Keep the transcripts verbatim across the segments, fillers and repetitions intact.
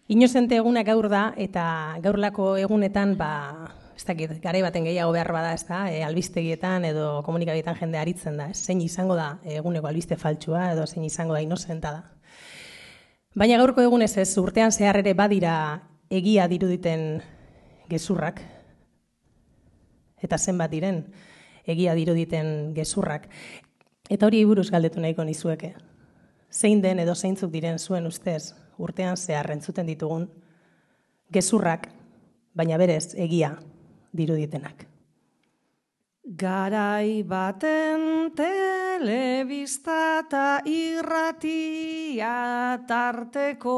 Inozente eguna gaur da, eta gaurlako egunetan, ba, ez dakit, garai baten gehiago behar bada, ez da, e, albistegietan edo komunikabietan jende aritzen da, ez? Zein izango da eguneko albiste faltsua edo zein izango da inozenta da. Baina gaurko egunez ez, urtean zehar ere badira egia diruditen gezurrak, eta zenbat diren egia diruditen gezurrak. Eta hori buruz galdetu nahiko nizueke. Zein den edo zeintzuk diren zuen ustez, urtean zehar entzuten ditugun gezurrak, baina berez egia diruditenak. Garai baten telebista eta irratia tarteko,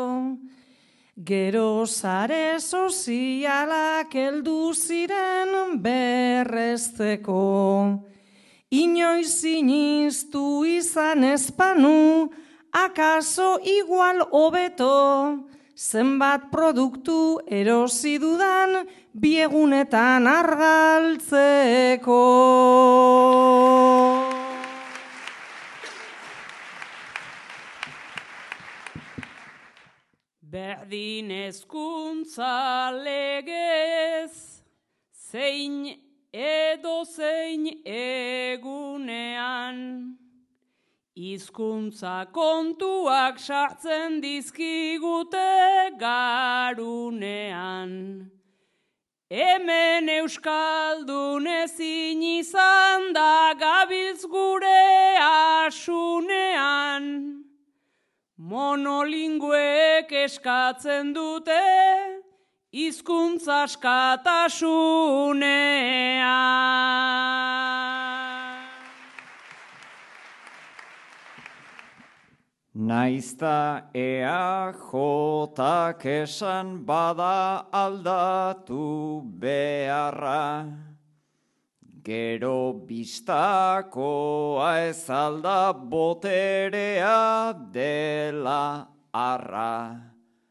gero sare sozialak heldu ziren berrezteko. Inoiz sinistu izan ezpanu, akaso igual hobeto, zenbat produktu erosi dudan biegunetan argaltzeko. Berdin hezkuntza legez, zein edo zein egunean, hizkuntza kontuak sartzen dizkigute garunean. Hemen euskaldun ezin izan da gabiltz gure asunean. Monolinguek eskatzen dute hizkuntza askatasunean. Naizta ea jotak esan bada aldatu beharra, gero bistakoa ez alda boterea dela arra.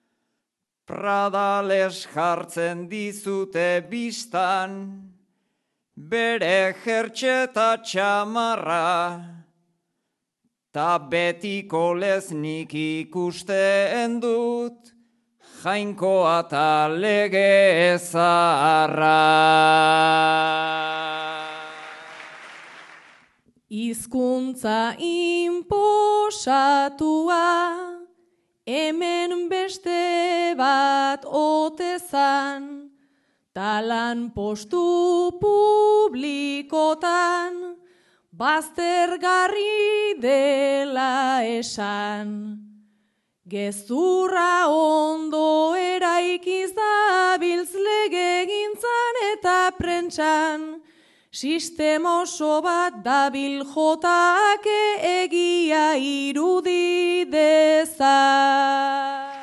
Pradales jartzen dizute bistan, bere jertxeta txamarra, ta betiko leznik ikusten dut, jainkoa ta lege zaharra. Hizkuntza inposatua, hemen beste bat otezan, talan postu publikotan, baztergarri dela esan. Gezurra ondo eraikiz dabiltz legegintzan eta prentsan, sistema oso bat dabil jotake egia irudi deza.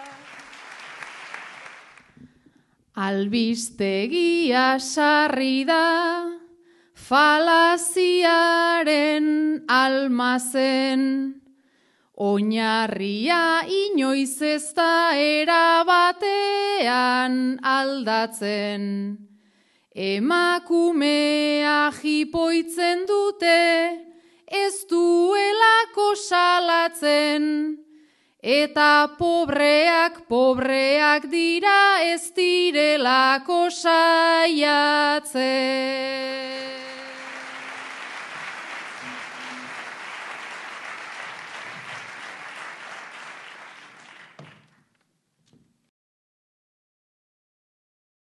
Albistegia sarri da, falaziaren almazen, oinarria inoiz ez da erabatean aldatzen. Emakumea jipoitzen dute, ez duelako salatzen, eta pobreak pobreak dira ez direlako saiatzen.